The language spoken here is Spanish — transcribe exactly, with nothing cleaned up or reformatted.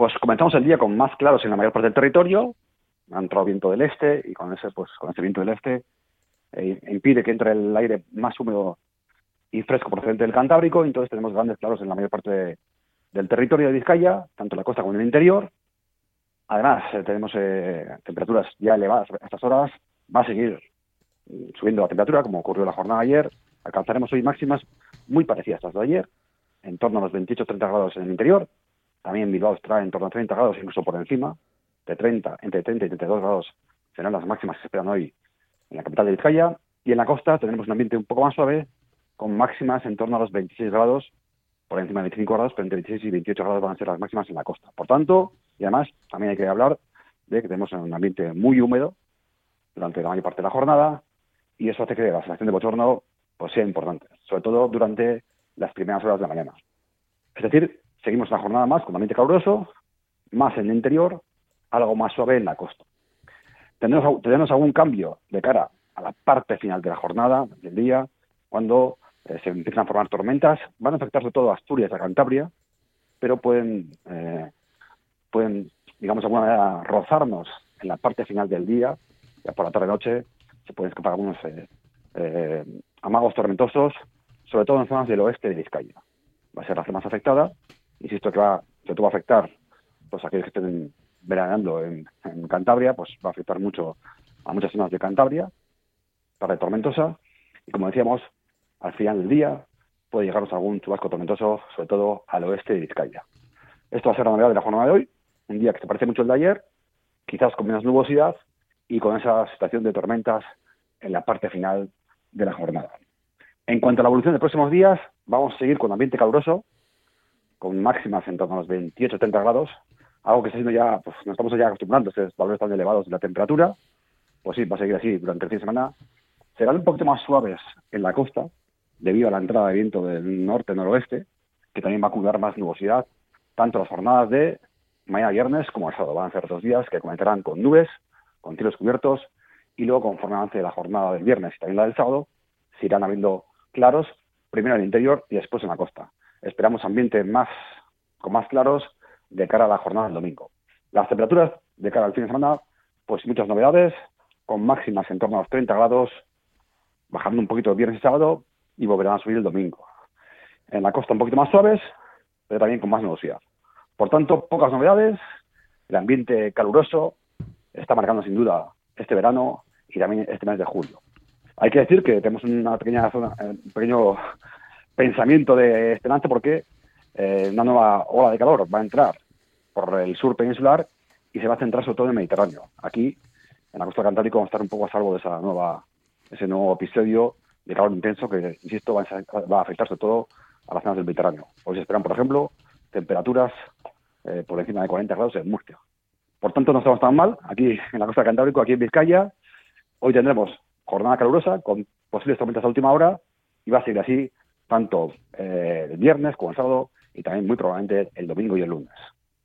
Pues comenzamos el día con más claros en la mayor parte del territorio. Ha entrado viento del este y con ese, pues, con ese viento del este eh, impide que entre el aire más húmedo y fresco procedente del Cantábrico, y entonces tenemos grandes claros en la mayor parte de, del territorio de Vizcaya, tanto en la costa como en el interior. Además, eh, tenemos eh, temperaturas ya elevadas a estas horas. Va a seguir subiendo la temperatura, como ocurrió la jornada de ayer. Alcanzaremos hoy máximas muy parecidas a las de ayer, en torno a los veintiocho treinta grados en el interior. También Bilbao estará en torno a treinta grados, incluso por encima. De treinta, entre treinta y treinta y dos grados serán las máximas que se esperan hoy en la capital de Vizcaya. Y en la costa tenemos un ambiente un poco más suave, con máximas en torno a los veintiséis grados, por encima de veinticinco grados, pero entre veintiséis y veintiocho grados van a ser las máximas en la costa. Por tanto, y además, también hay que hablar de que tenemos un ambiente muy húmedo durante la mayor parte de la jornada, y eso hace que la sensación de bochorno pues, sea importante, sobre todo durante las primeras horas de la mañana. Es decir, seguimos la jornada más con ambiente caluroso, más en el interior, algo más suave en la costa. Tendremos, tendremos algún cambio de cara a la parte final de la jornada, del día, cuando eh, se empiezan a formar tormentas. Van a afectar sobre todo a Asturias y a Cantabria, pero pueden, eh, pueden, digamos, de alguna manera rozarnos en la parte final del día. Ya por la tarde-noche se pueden escapar algunos eh, eh, amagos tormentosos, sobre todo en zonas del oeste de Vizcaya. Va a ser la zona más afectada. Insisto que va, sobre todo va a afectar pues, a aquellos que estén veraneando en, en Cantabria, pues va a afectar mucho a muchas zonas de Cantabria, tarde tormentosa, y como decíamos, al final del día puede llegarnos algún chubasco tormentoso, sobre todo al oeste de Vizcaya. Esto va a ser la novedad de la jornada de hoy, un día que se parece mucho al de ayer, quizás con menos nubosidad y con esa situación de tormentas en la parte final de la jornada. En cuanto a la evolución de los próximos días, vamos a seguir con ambiente caluroso, con máximas en torno a los veintiocho treinta grados, algo que está siendo ya, pues nos estamos ya acostumbrando a estos valores tan elevados de la temperatura. Pues sí, va a seguir así durante el fin de semana. Serán un poquito más suaves en la costa, debido a la entrada de viento del norte-noroeste, que también va a acumular más nubosidad, tanto las jornadas de mañana viernes como el sábado. Van a ser dos días que comenzarán con nubes, con cielos cubiertos, y luego, conforme avance la jornada del viernes y también la del sábado, se irán habiendo claros, primero en el interior y después en la costa. Esperamos ambiente más con más claros de cara a la jornada del domingo. Las temperaturas de cara al fin de semana, pues muchas novedades, con máximas en torno a los treinta grados, bajando un poquito el viernes y sábado, y volverán a subir el domingo. En la costa un poquito más suaves, pero también con más nubosidad. Por tanto, pocas novedades, el ambiente caluroso está marcando sin duda este verano y también este mes de julio. Hay que decir que tenemos una pequeña zona, un pequeño pensamiento de esperanza porque eh, una nueva ola de calor va a entrar por el sur peninsular y se va a centrar sobre todo en el Mediterráneo. Aquí, en la costa del Cantábrico, vamos a estar un poco a salvo de esa nueva, ese nuevo episodio de calor intenso que, insisto, va a, va a afectar sobre todo a las zonas del Mediterráneo. Hoy se esperan, por ejemplo, temperaturas eh, por encima de cuarenta grados en Murcia. Por tanto, no estamos tan mal aquí en la costa del Cantábrico, aquí en Vizcaya. Hoy tendremos jornada calurosa con posibles tormentas a última hora y va a seguir así tanto eh, el viernes como el sábado y también muy probablemente el domingo y el lunes.